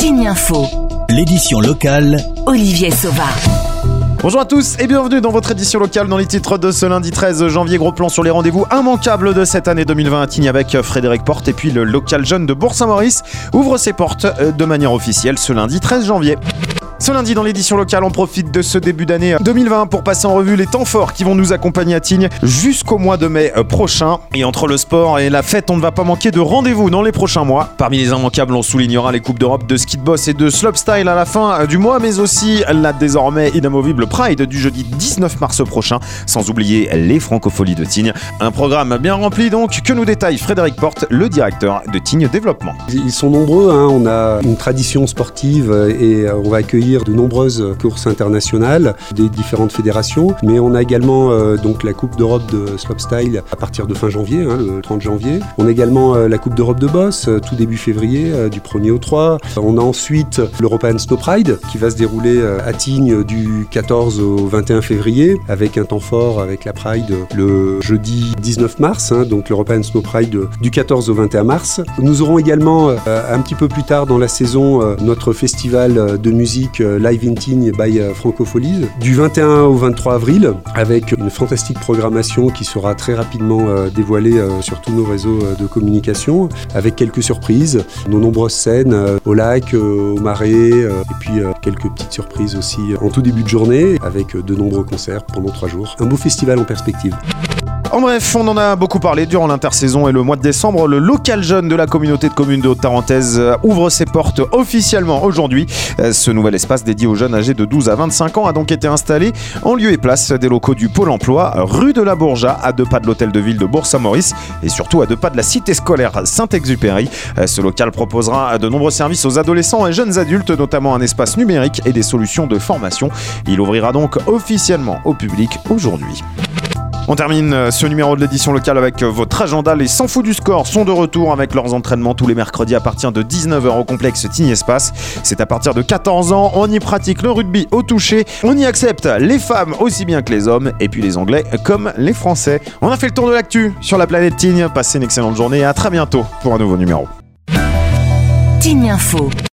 Tignes Info, l'édition locale, Olivier Sauva. Bonjour à tous et bienvenue dans votre édition locale dans les titres de ce lundi 13 janvier. Gros plan sur les rendez-vous immanquables de cette année 2020 à Tignes avec Frédéric Porte. Et puis le local jeune de Bourg-Saint-Maurice ouvre ses portes de manière officielle ce lundi 13 janvier. Ce lundi, dans l'édition locale, on profite de ce début d'année 2020 pour passer en revue les temps forts qui vont nous accompagner à Tignes jusqu'au mois de mai prochain. Et entre le sport et la fête, on ne va pas manquer de rendez-vous dans les prochains mois. Parmi les immanquables, on soulignera les Coupes d'Europe de ski de boss et de slopestyle à la fin du mois, mais aussi la désormais inamovible Pride du jeudi 19 mars prochain, sans oublier les Francopholies de Tignes. Un programme bien rempli donc, que nous détaille Frédéric Porte, le directeur de Tignes Développement. Ils sont nombreux, on a une tradition sportive et on va accueillir de nombreuses courses internationales des différentes fédérations, mais on a également donc la Coupe d'Europe de slopestyle à partir de fin janvier, le 30 janvier. On a également la Coupe d'Europe de boss tout début février, du 1er au 3. On a ensuite l'European Snow Pride qui va se dérouler à Tignes du 14 au 21 février avec un temps fort avec la Pride le jeudi 19 mars, donc l'European Snow Pride du 14 au 21 mars. Nous aurons également un petit peu plus tard dans la saison notre festival de musique Live in Tignes by Francopholies du 21 au 23 avril avec une fantastique programmation qui sera très rapidement dévoilée sur tous nos réseaux de communication avec quelques surprises, nos nombreuses scènes au lac, au marais et puis quelques petites surprises aussi en tout début de journée avec de nombreux concerts pendant 3 jours. Un beau festival en perspective. En bref, on en a beaucoup parlé durant l'intersaison et le mois de décembre. Le local jeune de la communauté de communes de Haute-Tarentaise ouvre ses portes officiellement aujourd'hui. Ce nouvel espace dédié aux jeunes âgés de 12 à 25 ans a donc été installé en lieu et place des locaux du Pôle emploi, rue de la Bourgeat, à 2 pas de l'hôtel de ville de Bourg-Saint-Maurice et surtout à 2 pas de la cité scolaire Saint-Exupéry. Ce local proposera de nombreux services aux adolescents et jeunes adultes, notamment un espace numérique et des solutions de formation. Il ouvrira donc officiellement au public aujourd'hui. On termine ce numéro de l'édition locale avec votre agenda. Les 100 fous du score sont de retour avec leurs entraînements tous les mercredis à partir de 19h au complexe Tignes Espace. C'est à partir de 14 ans, on y pratique le rugby au toucher, on y accepte les femmes aussi bien que les hommes et puis les Anglais comme les Français. On a fait le tour de l'actu sur la planète Tignes. Passez une excellente journée et à très bientôt pour un nouveau numéro. Tignes Info.